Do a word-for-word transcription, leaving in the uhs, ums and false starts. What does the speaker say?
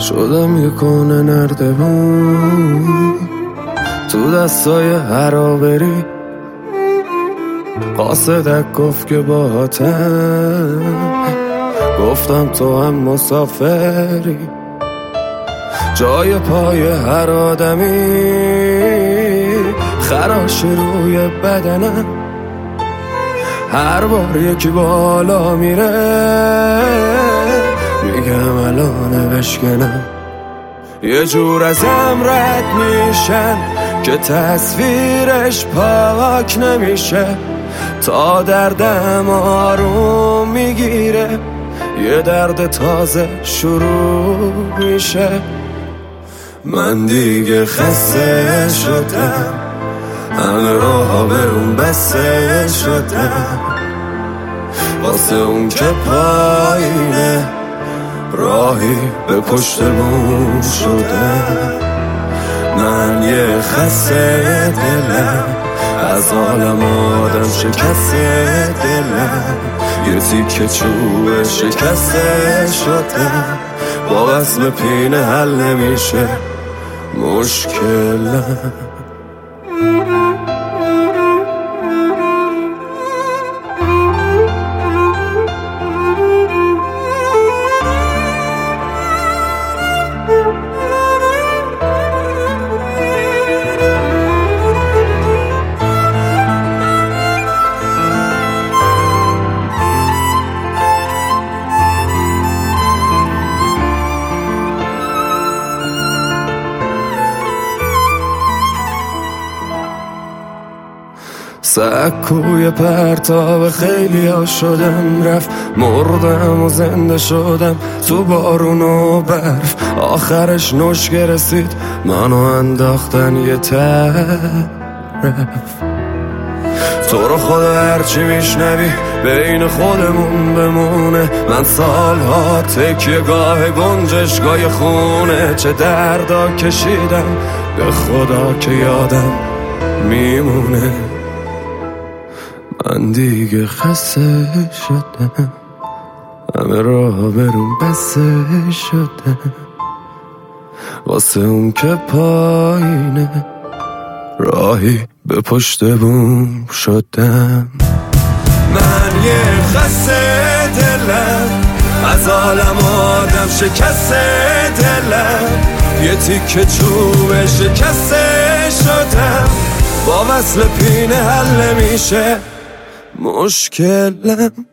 شدم یه کنه نردبون تو دستای هرابری، قاصدک گفت که باهاتم، گفتم تو هم مسافری، جای پای هر آدمی خراش روی بدنم، هر بار یکی بالا میره میگم الان بشکنم، یه جور ازم رد میشن که تصویرش پاک نمیشه، تا دردم آروم میگیره یه درد تازه شروع میشه. من دیگه خسته شدم، همه راه برون بسته شدم، واسه اون که پایینه راهی به پشت بوم شدم. من یه خسته دلم، از عالم آدم شکسته دلم، یه تیکه چوب شکسته شدم، با وصل پینه حل نمیشه مشکلم. سکوی پرتاب خیلی ها شدم، رفت مردم و زنده شدم تو بارون و برف، آخرش نشکه رسید منو انداختن یه طرف. تو رو خدا هرچی میشنوی بین خودمون بمونه، من سالها تکیه گاه گنجشگاه خونه، چه دردا کشیدم به خدا که یادم میمونه. من دیگه خسته شدم، همه راه برون بسته شدم، واسه اون که پایینه راهی به پشت بوم شدم. من یه خسته دلم، از عالم آدم شکسته دلم، یه تیکه چوب شکسته شدم، با وصل پینه حل نمیشه مشکلم.